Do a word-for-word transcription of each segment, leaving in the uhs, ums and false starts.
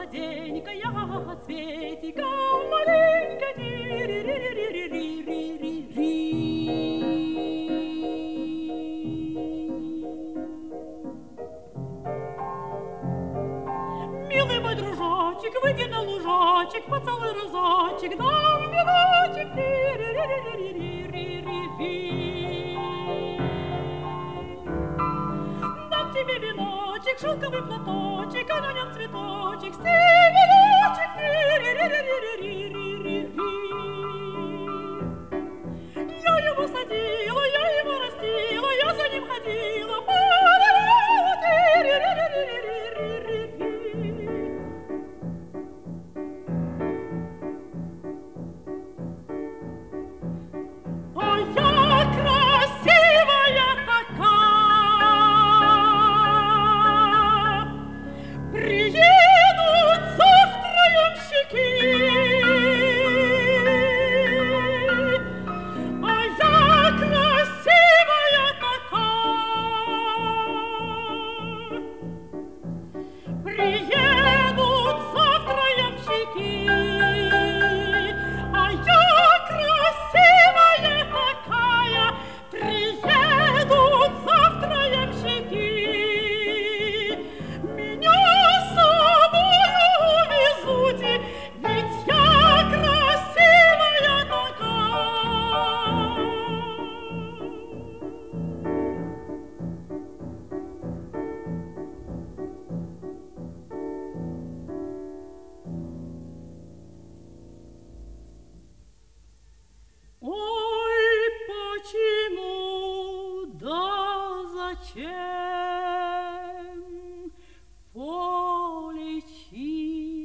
молоденькая, цветика маленькая, ри-ри-ри-ри-ри-ри-ри-ри. Милый мой дружочек, выйди на лужочек, поцелуй разочек, дам веночек, ри-ри-ри-ри-ри-ри-ри-ри. Дам тебе веночек, шелковый платочек, а на нем цветочек, стебелечек, ри-ри-ри-ри-ри-ри-ри-ри. Я его садила, я его растила, я за ним ходила, поливала, ри-ри-ри-ри-ри-ри-ри-ри.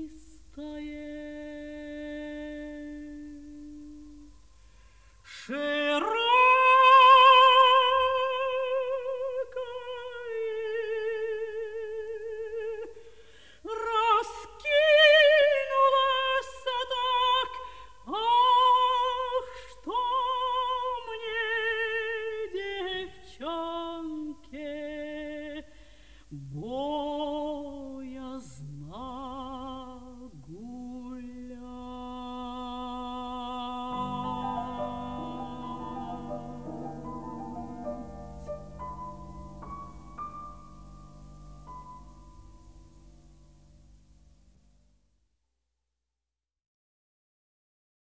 Поле чистое,